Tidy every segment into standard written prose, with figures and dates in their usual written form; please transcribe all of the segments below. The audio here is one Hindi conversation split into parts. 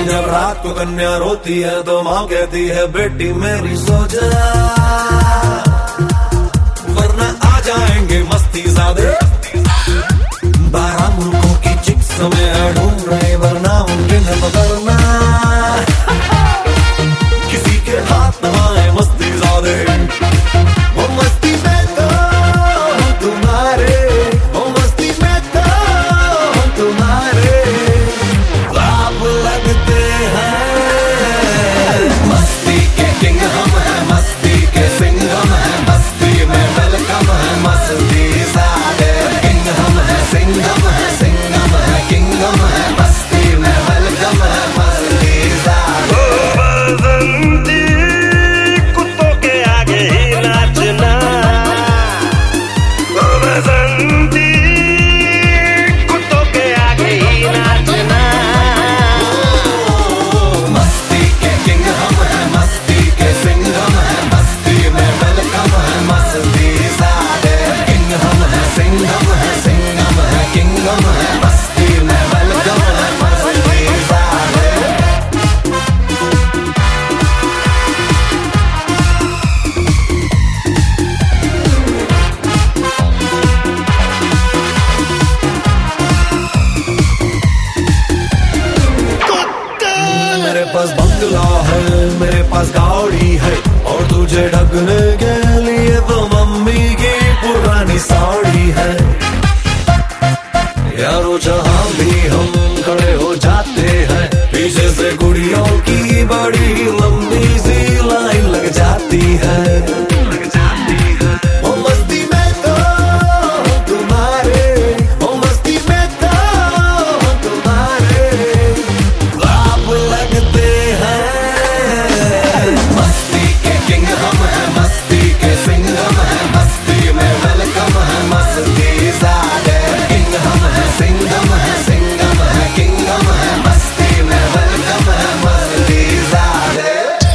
जब रात को कन्या रोती है तो माँ कहती है बेटी मेरी सो जा, वरना आ जाएंगे मस्ती ज़ादे। 12 मुल्कों की चिक्स में ढूंढ रहे वरना उनके न पकड़ना, किसी के हाथ न आए मस्ती ज़ादे। वो मस्ती में तो हम तुम्हारे, वो मस्ती में तो हम तुम्हारे आप लगते हैं। मस्ती के किंग हम हैं, मस्ती के सिंह हम हैं, मस्ती में वेलकम है मस्ती ज़ादे। किंग हम हैं, सिंह हम हैं, सिंह हम हैं, किंग हम हैं, मस्ती में वेलकम है मस्ती ज़ादे। बसंती कुत्तों के आगे ही नाचना, बसंती कुत्तों के आगे ही नाचना। मस्ती के किंग हम हैं, मस्ती के सिंह हम हैं, मस्ती में वेलकम है मस्ती ज़ादे। किंग हम हैं, सिंह हम हैं, सिंह हम हैं, किंग हम हैं, मस्ती में वेलकम है मस्ती ज़ादे। मेरे पास बंगला है, मेरे पास गाड़ी है, और तुझे ढकने के लिए वो मम्मी की पुरानी साड़ी है। यारो जहाँ भी हम खड़े हो जाते हैं, पीछे से गुड़ियों की बड़ी लंबी सी लाइन लग जाती है। ओ मस्ती में तो हम तुम्हारे, ओ मस्ती में तो हम तुम्हारे आप लगते हैं। मस्ती के किंग हम हैं, मस्ती के सिंह हम हैं, मस्ती में वेलकम है मस्ती ज़ादे। किंग हम हैं, सिंह हम हैं, सिंह हम हैं, किंग हम हैं, मस्ती में वेलकम है मस्ती ज़ादे।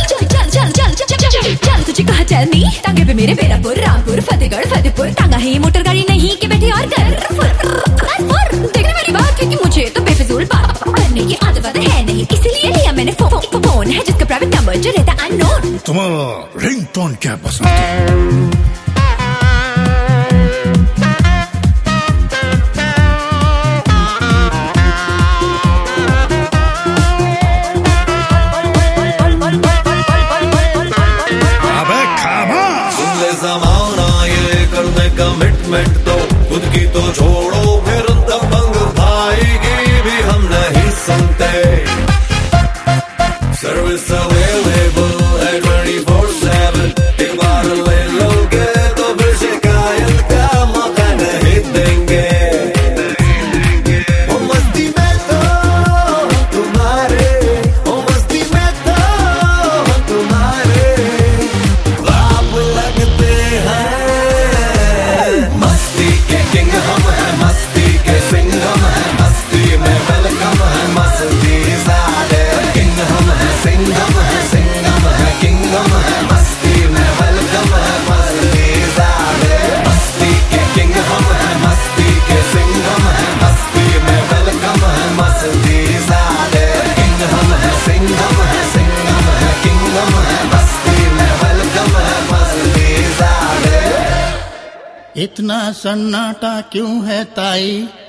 चल तुझे कहा चलनी, टांगे पे मेरे बेरापुर, रामपुर, फतेहगढ़, फतेहपुर। टांगा है ये मोटर गाड़ी नहीं कि बैठे और कर देखने वाली बात है कि मुझे तो बेफिजूल बात करने की आदत है नहीं, इसलिए लिया मैंने फोन है जिसका प्राइवेट नंबर जो रहता अननोन। तुम्हारा रिंगटोन क्या पसंद है? अबे खामोश! सुन ले ज़माना ये कर दे कमिटमेंट तो खुद की तो छोड़ो, फिर दबंग भाई की भी हम नहीं सुनते। सर्विस अवेलेबल है 24/7, एक बार ले लोगे तो फिर शिकायत का मौका नहीं देंगे। ओ मस्ती में तो हम तुम्हारे, ओ मस्ती में तो हम तुम्हारे आप लगते हैं। मस्ती के किंग हम हैं, मस्ती के सिंह हम हैं, मस्ती में वेलकम है मस्ती ज़ादे। किंग हम हैं, सिंह हम हैं, सिंह हम हैं, किंग हम हैं, मस्ती में वेलकम है मस्ती ज़ादे। मस्ती के किंग हम हैं, मस्ती के सिंह हम हैं, मस्ती में वेलकम है मस्ती ज़ादे। किंग हम हैं, सिंह हम हैं, सिंह हम हैं, किंग हम हैं, मस्ती में वेलकम है मस्ती ज़ादे। इतना सन्नाटा क्यों है ताई?